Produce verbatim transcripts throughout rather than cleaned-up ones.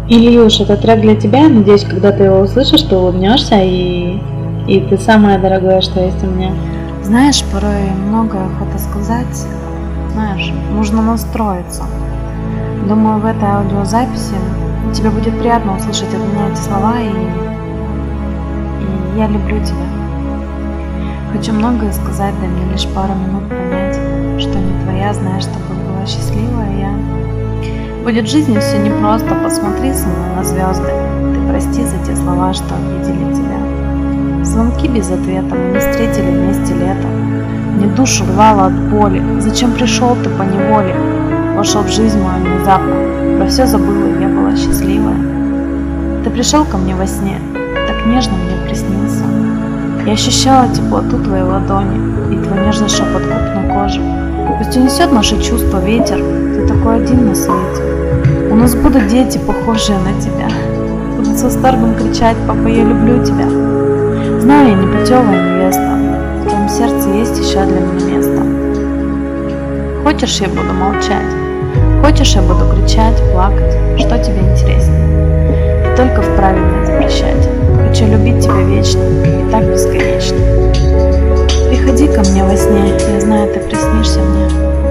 Ильюш, это трек для тебя. Надеюсь, когда ты его услышишь, ты улыбнешься, и, и ты самое дорогое, что есть у меня. Знаешь, порой многое охота сказать. Знаешь, нужно настроиться. Думаю, в этой аудиозаписи тебе будет приятно услышать от меня эти слова, и, и я люблю тебя. Хочу многое сказать, дай мне лишь пару минут понять, что не твоя, знаешь, чтобы была счастливая я. Будет в жизни все непросто, посмотри со мной на звезды. Ты прости за те слова, что обидели тебя. Звонки без ответа, мы не встретили вместе лето. Мне душу рвало от боли. Зачем пришел ты по неволе? Вошел в жизнь мою внезапно. Про все забыла, и я была счастливая. Ты пришел ко мне во сне, так нежно мне приснился. Я ощущала теплоту твоей ладони и твой нежный шепот губ на коже. Пусть унесет наши чувства ветер, ты такой один на свете. У нас будут дети, похожие на тебя. Будут с восторгом кричать: папа, я люблю тебя. Знаю, я непутевая невеста, в твоем сердце есть еще для меня место. Хочешь, я буду молчать? Хочешь, я буду кричать, плакать? Что тебе интереснее? И только вправе мне запрещать. Хочу любить тебя вечно и так бесконечно. Приходи ко мне во сне, я знаю, ты приснишься мне.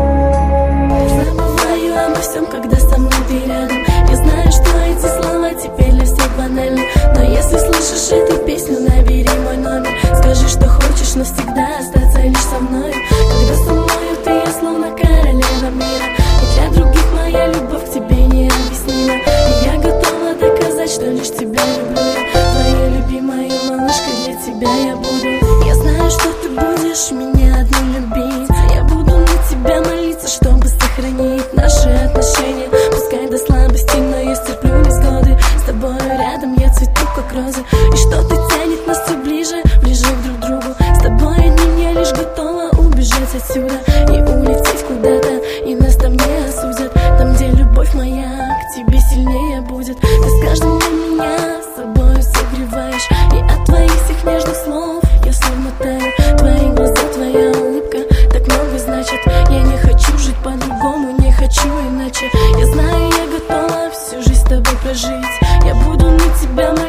Забываю обо всем, когда со мной ты рядом. Я знаю, что эти слова теперь для всех банальны, но если слышишь эту песню, набери мой номер. Скажи, что хочешь навсегда остаться лишь со мной. Когда со мною ты, я словно королева мира, и для других моя любовь к тебе необъяснима. И я готова доказать, что лишь тебя люблю. Твоя любимая малышка, для тебя я буду. Я знаю, что ты будешь меня одну любить. Я буду на тебя молиться, чтобы сохранить наши отношения. Пускай до слабости, но я стерплю невзгоды. С тобой рядом я цвету, как розы. И что-то тянет нас все ближе, ближе друг к другу. С тобой одним я лишь готова убежать отсюда и улететь куда-то, и нас там не осудят. Там, где любовь моя к тебе сильнее будет. Ты с каждым днем меня с собой согреваешь, и от твоих всех нежных слов я словно таю. Твои глаза, твоя улыбка так много значит. Я не хочу жить по-другому, не хочу иначе. Я знаю, я готова всю жизнь с тобой прожить. Я буду на тебя молиться,